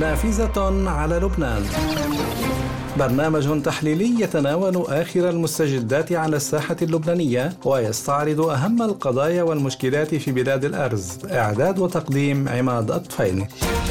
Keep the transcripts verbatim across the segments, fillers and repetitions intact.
نافذة على لبنان، برنامج تحليلي يتناول آخر المستجدات على الساحة اللبنانية ويستعرض أهم القضايا والمشكلات في بلاد الأرز. إعداد وتقديم عماد الطفيلي.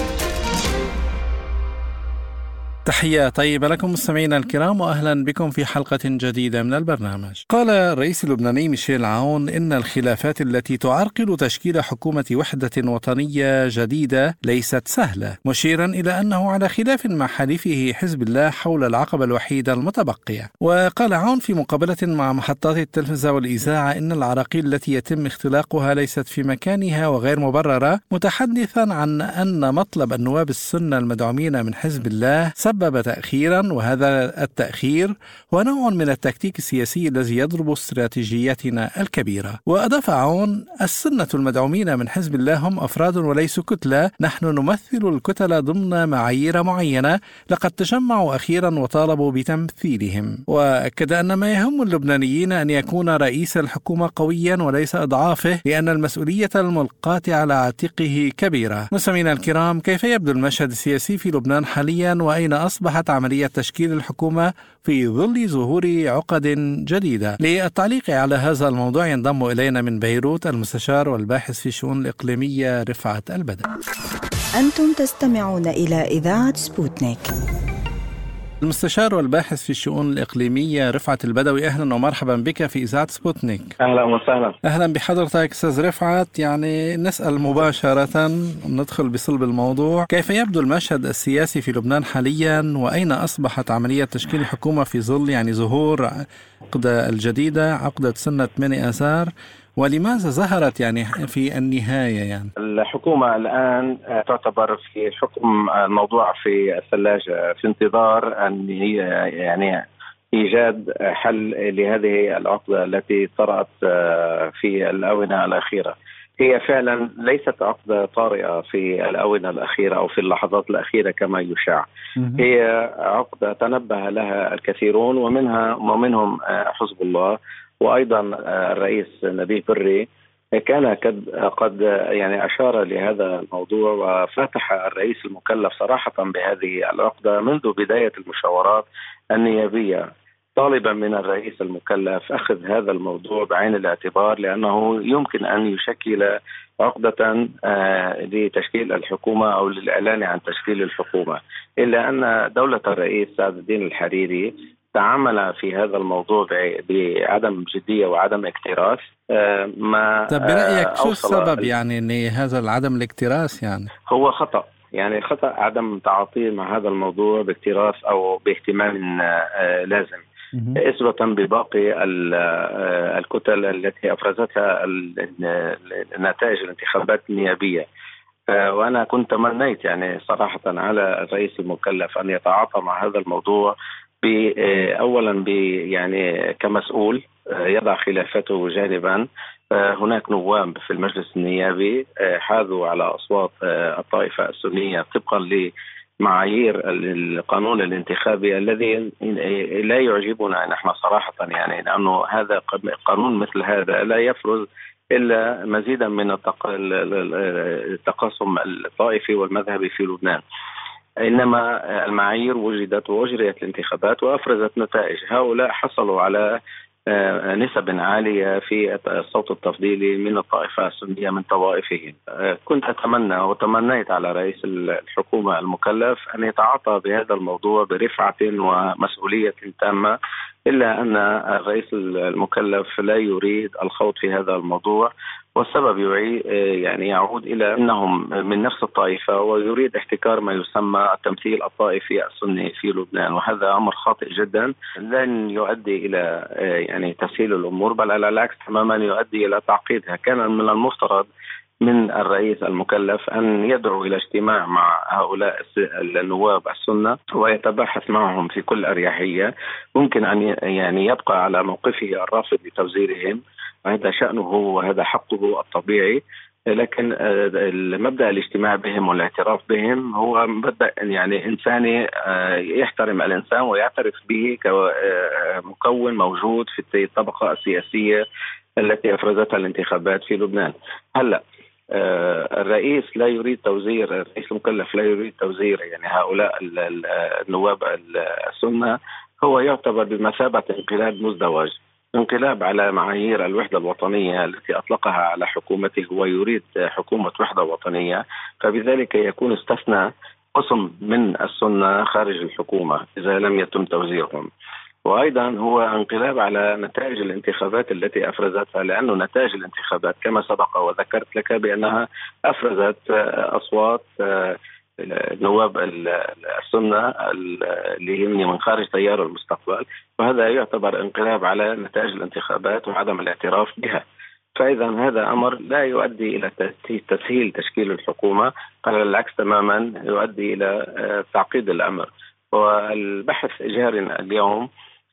تحية طيبة لكم مستمعينا الكرام، وأهلا بكم في حلقة جديدة من البرنامج. قال الرئيس اللبناني ميشيل عون إن الخلافات التي تعرقل تشكيل حكومة وحدة وطنية جديدة ليست سهلة، مشيرا إلى أنه على خلاف مع حليفه حزب الله حول العقبة الوحيدة المتبقية. وقال عون في مقابلة مع محطات التلفزة والإذاعة إن العراقيل التي يتم اختلاقها ليست في مكانها وغير مبررة، متحدثا عن أن مطلب النواب السنة المدعومين من حزب الله سبب تأخيرا، وهذا التأخير هو نوع من التكتيك السياسي الذي يضرب استراتيجيتنا الكبيرة. وأضاف عون: السنة المدعومين من حزب الله هم أفراد وليسوا كتلة، نحن نمثل الكتلة ضمن معايير معينة، لقد تجمعوا أخيرا وطالبوا بتمثيلهم. وأكد أن ما يهم اللبنانيين أن يكون رئيس الحكومة قويا وليس أضعافه، لأن المسؤولية الملقاة على عاتقه كبيرة. مستمعينا الكرام، كيف يبدو المشهد السياسي في لبنان حاليا، وأين أصبحت عملية تشكيل الحكومة في ظل ظهور عقد جديدة؟ للتعليق على هذا الموضوع ينضم إلينا من بيروت المستشار والباحث في الشؤون الإقليمية رفعت البدوي. أنتم تستمعون إلى إذاعة سبوتنيك. المستشار والباحث في الشؤون الإقليمية رفعت البدوي، أهلا ومرحبا بك في إذاعة سبوتنيك. أهلا وسهلا. أهلا بحضرتك أستاذ رفعت. يعني نسأل مباشرة، ندخل بصلب الموضوع، كيف يبدو المشهد السياسي في لبنان حاليا، وأين أصبحت عملية تشكيل الحكومة في ظل يعني ظهور عقدة الجديدة، عقدة سنة ثمانية آذار، ولماذا ظهرت يعني في النهاية؟ يعني الحكومة الآن تعتبر في حكم الموضوع في الثلاجة في انتظار أن هي يعني إيجاد حل لهذه العقدة التي طرأت في الآونة الأخيرة. هي فعلا ليست عقدة طارئة في الآونة الأخيرة أو في اللحظات الأخيرة كما يشاع. هي عقدة تنبه لها الكثيرون، ومنها ومنهم حزب الله، وأيضا الرئيس نبيه بري كان قد يعني أشار لهذا الموضوع، وفتح الرئيس المكلف صراحة بهذه العقدة منذ بداية المشاورات النيابية، طالبا من الرئيس المكلف أخذ هذا الموضوع بعين الاعتبار، لأنه يمكن أن يشكل عقدة لتشكيل الحكومة أو للإعلان عن تشكيل الحكومة. إلا أن دولة الرئيس سعد الدين الحريري تعامل في هذا الموضوع بعدم جدية وعدم اكتراث. ما طب برأيك شو السبب يعني ان هذا العدم الاكتراث؟ يعني هو خطأ، يعني خطأ عدم تعاطي مع هذا الموضوع باكتراث أو باهتمام لازم، إثباتا بباقي الكتل التي أفرزتها نتائج الانتخابات النيابية. وأنا كنت تمنيت يعني صراحة على الرئيس المكلف أن يتعاطى مع هذا الموضوع أولا يعني كمسؤول يضع خلافته جانبا. هناك نواب في المجلس النيابي حاذوا على أصوات الطائفة السنية طبقا لمعايير القانون الانتخابي الذي لا يعجبنا نحن صراحة، يعني لأنه هذا قانون مثل هذا لا يفرض إلا مزيدا من التقاسم الطائفي والمذهبي في لبنان، إنما المعايير وجدت وأجريت الانتخابات وأفرزت نتائج. هؤلاء حصلوا على نسب عالية في الصوت التفضيلي من الطائفة السنية من طوائفهم. كنت أتمنى وتمنيت على رئيس الحكومة المكلف أن يتعاطى بهذا الموضوع برفعة ومسؤولية تامة، إلا أن الرئيس المكلف لا يريد الخوض في هذا الموضوع، والسبب يعني يعود إلى أنهم من نفس الطائفة ويريد احتكار ما يسمى التمثيل الطائفي السني في لبنان، وهذا أمر خاطئ جدا لن يؤدي إلى يعني تسهيل الأمور، بل على العكس تماما يؤدي إلى تعقيدها. كان من المفترض من الرئيس المكلف أن يدعو إلى اجتماع مع هؤلاء النواب السنة ويتباحث معهم في كل أريحية. ممكن أن يعني يبقى على موقفه الرافض لتوزيرهم، وهذا شأنه وهذا حقه الطبيعي، لكن المبدأ الاجتماع بهم والاعتراف بهم هو مبدأ يعني إنساني يحترم الإنسان ويعترف به كمكون موجود في الطبقة السياسية التي أفرزتها الانتخابات في لبنان. هلأ الرئيس لا يريد توزير، الرئيس المكلف لا يريد توزير يعني هؤلاء النواب السنة، هو يعتبر بمثابة انقلاب مزدوج، انقلاب على معايير الوحدة الوطنية التي أطلقها على حكومته. هو يريد حكومة وحدة وطنية، فبذلك يكون استثنى قسم من السنة خارج الحكومة إذا لم يتم توزيعهم. وأيضا هو انقلاب على نتائج الانتخابات التي أفرزتها، لأن نتائج الانتخابات كما سبق وذكرت لك بأنها أفرزت أصوات نواب السنة اللي هم من خارج تيار المستقبل، وهذا يعتبر انقلاب على نتائج الانتخابات وعدم الاعتراف بها. فإذا هذا أمر لا يؤدي إلى تسهيل تشكيل الحكومة، على العكس تماما يؤدي إلى تعقيد الأمر. والبحث جارنا اليوم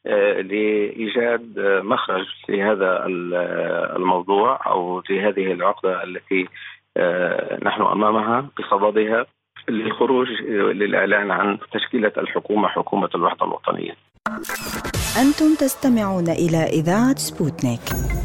لإيجاد مخرج لهذا الموضوع أو لهذه العقدة التي نحن أمامها بصددها للخروج للإعلان عن تشكيلة الحكومة، حكومة الوحدة الوطنية. أنتم تستمعون إلى إذاعة سبوتنيك.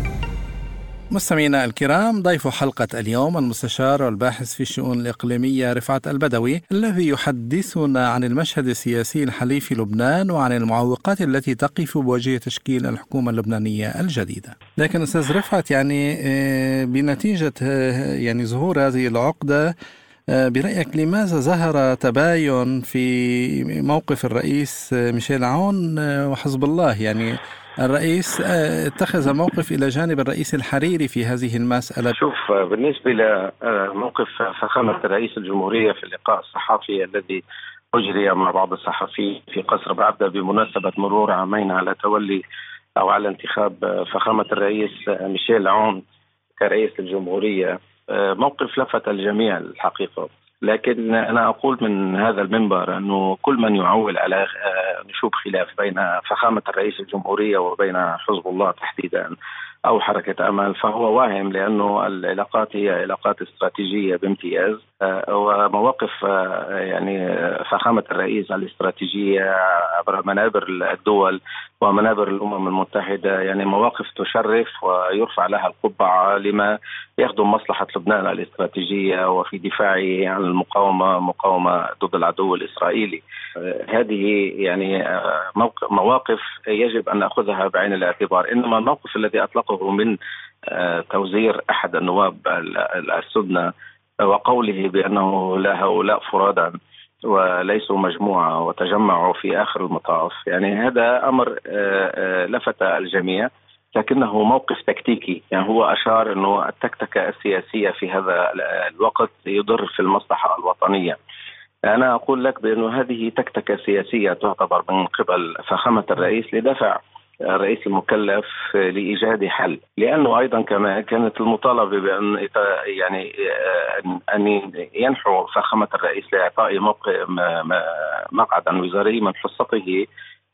مستمعينا الكرام، ضيف حلقة اليوم المستشار والباحث في الشؤون الإقليمية رفعت البدوي، الذي يحدثنا عن المشهد السياسي الحالي في لبنان وعن المعوقات التي تقف بوجه تشكيل الحكومة اللبنانية الجديدة. لكن أستاذ رفعت، يعني بنتيجة يعني ظهور هذه العقدة، برأيك لماذا ظهر تباين في موقف الرئيس ميشيل عون وحزب الله؟ يعني الرئيس اتخذ موقف إلى جانب الرئيس الحريري في هذه المسألة. شوف، بالنسبة لموقف فخامة رئيس الجمهورية في اللقاء الصحفي الذي أجري مع بعض الصحفيين في قصر بعبدة بمناسبة مرور عامين على تولي أو على انتخاب فخامة الرئيس ميشيل عون كرئيس الجمهورية، موقف لفت الجميع الحقيقة. لكن أنا أقول من هذا المنبر أنه كل من يعول على نشوب خلاف بين فخامة الرئيس الجمهورية وبين حزب الله تحديدا أو حركة أمل فهو واهم، لأنه العلاقات هي علاقات استراتيجية بامتياز، ومواقف يعني فخامة الرئيس الاستراتيجية عبر منابر الدول ومنابر الأمم المتحدة يعني مواقف تشرف ويرفع لها القبعة لما يخدم مصلحة لبنان الاستراتيجية وفي دفاعه عن المقاومة مقاومة ضد العدو الإسرائيلي. هذه يعني مواقف يجب أن نأخذها بعين الاعتبار. إنما الموقف الذي أطلقه من توزير أحد النواب السنة وقوله بأنه لا هؤلاء فرادا وليسوا مجموعة وتجمعوا في آخر المطاف، يعني هذا أمر لفت الجميع، لكنه موقف تكتيكي. يعني هو أشار أنه التكتكة السياسية في هذا الوقت يضر في المصلحة الوطنية. أنا أقول لك بأنه هذه تكتكة سياسية تعتبر من قبل فخامة الرئيس لدفع الرئيس المكلف لإيجاد حل، لأنه أيضا كما كانت المطالبة بأن يعني أن ينحو فخامة الرئيس لإعطاء مقعدا وزاري من حصته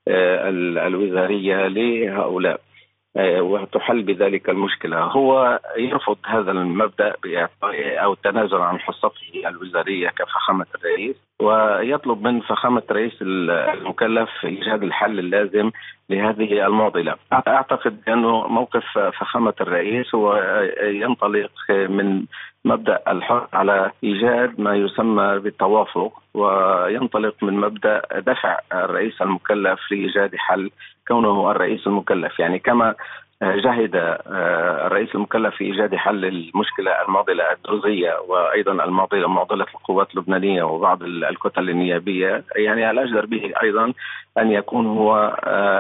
الوزارية لهؤلاء وتحل بذلك المشكلة. هو يرفض هذا المبدأ بإعطاء أو التنازل عن حصته الوزارية كفخامة الرئيس، ويطلب من فخامة الرئيس المكلف إيجاد الحل اللازم لهذه المعضلة. أعتقد أنه موقف فخامة الرئيس هو ينطلق من مبدأ الحث على إيجاد ما يسمى بالتوافق، وينطلق من مبدأ دفع الرئيس المكلف لإيجاد حل كونه الرئيس المكلف. يعني كما جهد الرئيس المكلف في إيجاد حل المشكلة المعضلة الدرزية وأيضا المعضلة معضلة القوات اللبنانية وبعض الكتل النيابية، يعني الأجدر به أيضا أن يكون هو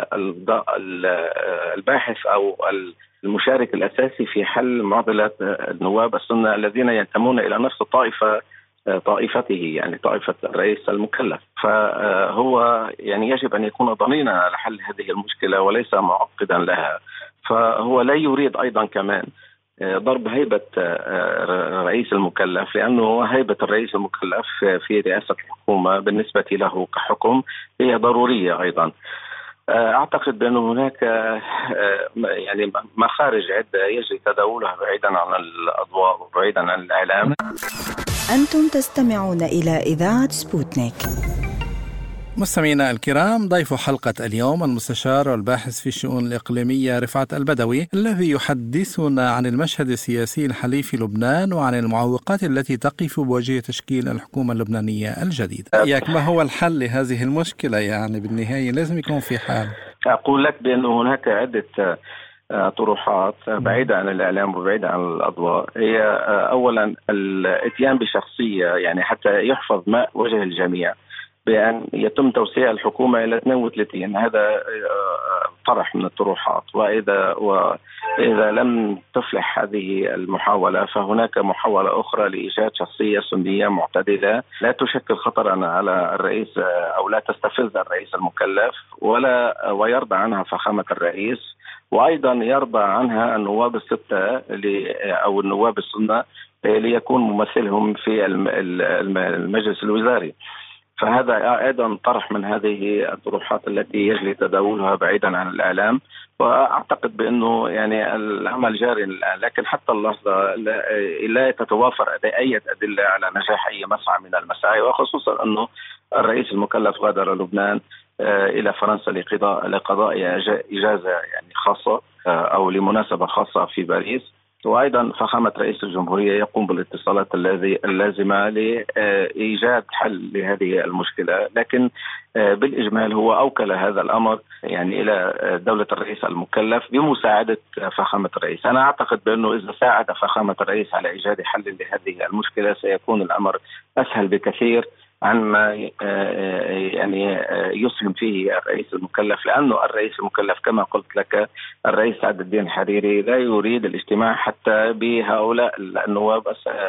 الباحث أو المشارك الأساسي في حل معضلة النواب السنة الذين ينتمون إلى نفس الطائفة طائفته، يعني طائفة الرئيس المكلف. فهو يعني يجب أن يكون ضمينا لحل هذه المشكلة وليس معقدا لها. فهو لا يريد أيضا كمان ضرب هيبة الرئيس المكلف، لأنه هيبة الرئيس المكلف في رئاسة الحكومة بالنسبة له كحكم هي ضرورية أيضا. أعتقد بأن هناك يعني مخارج عدة يجري تداولها بعيدا عن الأضواء وبعيدا عن الإعلام. أنتم تستمعون إلى إذاعة سبوتنيك. مستمعينا الكرام، ضيف حلقة اليوم المستشار والباحث في الشؤون الإقليمية رفعت البدوي، الذي يحدثنا عن المشهد السياسي الحالي في لبنان وعن المعوقات التي تقف بوجه تشكيل الحكومة اللبنانية الجديدة. ياك ما هو الحل لهذه المشكلة؟ يعني بالنهاية لازم يكون في حل. أقول لك بأن هناك عدة طروحات بعيدة عن الإعلام وبعيدة عن الأضواء. هي أولا الاتيان بشخصية يعني حتى يحفظ ماء وجه الجميع، بأن يتم توسيع الحكومة إلى اثنين وثلاثين. هذا طرح من الطروحات، وإذا وإذا لم تفلح هذه المحاولة فهناك محاولة أخرى لإيجاد شخصية سنية معتدلة لا تشكل خطرا على الرئيس أو لا تستفز الرئيس المكلف ولا ويرضى عنها فخامة الرئيس، وأيضا يرضى عنها النواب الستة أو النواب السنة ليكون ممثلهم في المجلس الوزاري. فهذا أيضا طرح من هذه الطروحات التي يجري تداولها بعيدا عن الإعلام، وأعتقد بأنه يعني العمل جاري الآن، لكن حتى اللحظة لا تتوافر أي أدلة على نجاح أي مسعى من المساعي، وخصوصا أنه الرئيس المكلف غادر لبنان إلى فرنسا لقضاء لقضاء إجازة يعني خاصة أو لمناسبة خاصة في باريس. وأيضا فخامة رئيس الجمهورية يقوم بالاتصالات اللازمة لإيجاد حل لهذه المشكلة، لكن بالإجمال هو أوكل هذا الأمر يعني إلى دولة الرئيس المكلف بمساعدة فخامة الرئيس. أنا أعتقد بأنه إذا ساعد فخامة الرئيس على إيجاد حل لهذه المشكلة سيكون الأمر أسهل بكثير عما يعني يسهم فيه الرئيس المكلف، لأنه الرئيس المكلف كما قلت لك الرئيس سعد الدين الحريري لا يريد الاجتماع حتى بهؤلاء النواب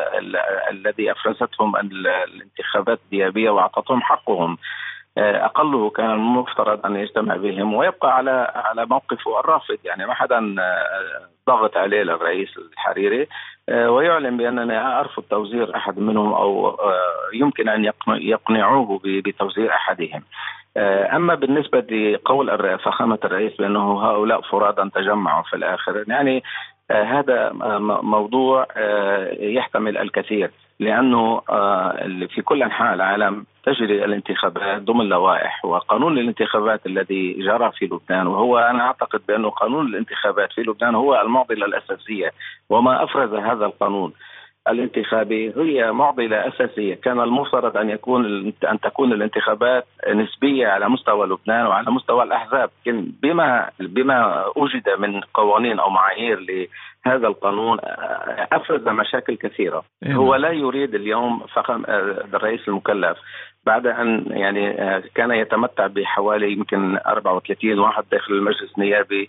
الذي أفرزتهم الانتخابات النيابية وأعطتهم حقهم. أقله كان المفترض أن يجتمع بهم ويبقى على على موقفه الرافض، يعني ما حدا ضغط عليه للرئيس الحريري ويعلن بأنني أرفض توزير أحد منهم أو يمكن أن يقنعوه بتوزير أحدهم. أما بالنسبة لقول فخامة الرئيس بأنه هؤلاء فرادا تجمعوا في الآخر، يعني هذا موضوع يحتمل الكثير، لأنه في كل أنحاء العالم تجري الانتخابات ضمن لوائح، وقانون الانتخابات الذي جرى في لبنان، وهو أنا أعتقد بأنه قانون الانتخابات في لبنان هو المعضلة الأساسية، وما أفرز هذا القانون الانتخابي هي معضلة أساسية. كان المفترض أن يكون أن تكون الانتخابات نسبية على مستوى لبنان وعلى مستوى الأحزاب، لكن بما بما وجد من قوانين أو معايير لهذا القانون أفرز مشاكل كثيرة. هو لا يريد اليوم فخم الرئيس المكلف بعد أن يعني كان يتمتع بحوالي يمكن أربعة وثلاثين واحد داخل المجلس النيابي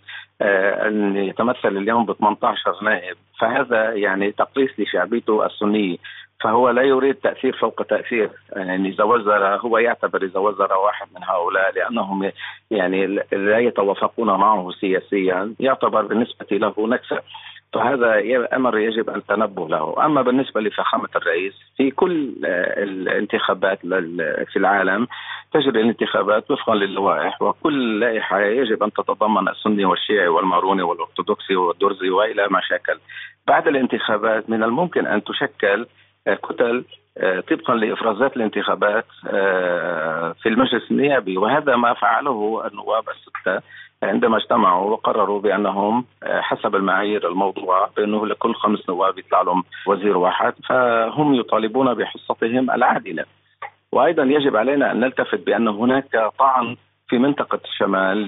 أن يتمثل اليوم ب ثمانية عشر نائب، فهذا يعني تقليص لشعبيته السنية. فهو لا يريد تأثير فوق تأثير، يعني إذا وزر هو يعتبر إذا وزر واحد من هؤلاء لأنهم يعني لا يتوافقون معه سياسيا يعتبر بالنسبة له نكسة، فهذا أمر يجب أن تنبه له. أما بالنسبة لفخامة الرئيس في كل الانتخابات في العالم تجري الانتخابات وفقا للوائح، وكل لائحة يجب أن تتضمن السني والشيعي والماروني والأرثوذكسي والدرزي وإلى ما شكل. بعد الانتخابات من الممكن أن تشكل كتل طبقا لإفرازات الانتخابات في المجلس النيابي، وهذا ما فعله النواب الستة عندما اجتمعوا وقرروا بأنهم حسب المعايير الموضوعة بأنه لكل خمس نواب يطلع لهم وزير واحد، فهم يطالبون بحصتهم العادلة. وأيضا يجب علينا أن نلتفت بأن هناك طعن في منطقة الشمال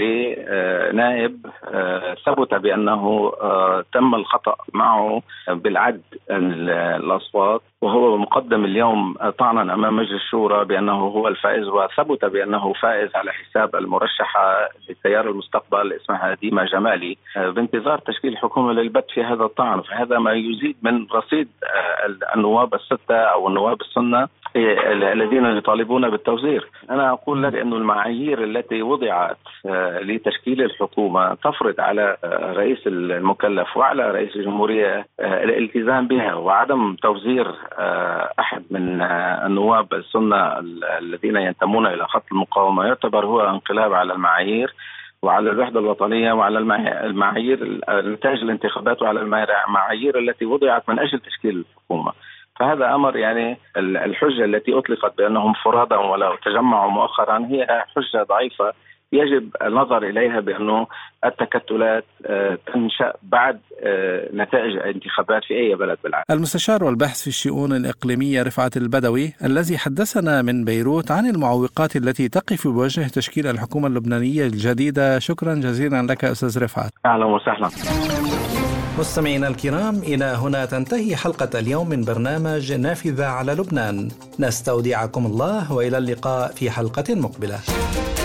لنائب ثبت بأنه تم الخطأ معه بالعد الأصوات، وهو مقدم اليوم طعنا أمام مجلس الشورى بأنه هو الفائز، وثبت بأنه فائز على حساب المرشحة لتيار المستقبل اسمها ديما جمالي، بانتظار تشكيل حكومة للبت في هذا الطعن. فهذا ما يزيد من رصيد النواب الستة أو النواب السنة الذين يطالبون بالتوزير. أنا أقول لك أن المعايير التي وضعت لتشكيل الحكومة تفرض على رئيس المكلف وعلى رئيس الجمهورية الالتزام بها، وعدم توزير أحد من النواب السنة الذين ينتمون إلى خط المقاومة يعتبر هو انقلاب على المعايير وعلى الوحدة الوطنية وعلى المعايير نتائج الانتخابات وعلى المعايير التي وضعت من أجل تشكيل الحكومة. فهذا أمر يعني الحجة التي أطلقت بأنهم فرادى ولا تجمعوا مؤخرا هي حجة ضعيفة، يجب النظر إليها بأنه التكتلات تنشأ بعد نتائج الانتخابات في أي بلد بالعالم. المستشار والباحث في الشؤون الإقليمية رفعت البدوي الذي حدثنا من بيروت عن المعوقات التي تقف بوجه تشكيل الحكومة اللبنانية الجديدة. شكرا جزيلا لك أستاذ رفعت. أهلا وسهلا. مستمعينا الكرام، إلى هنا تنتهي حلقة اليوم من برنامج نافذة على لبنان. نستودعكم الله وإلى اللقاء في حلقة مقبلة.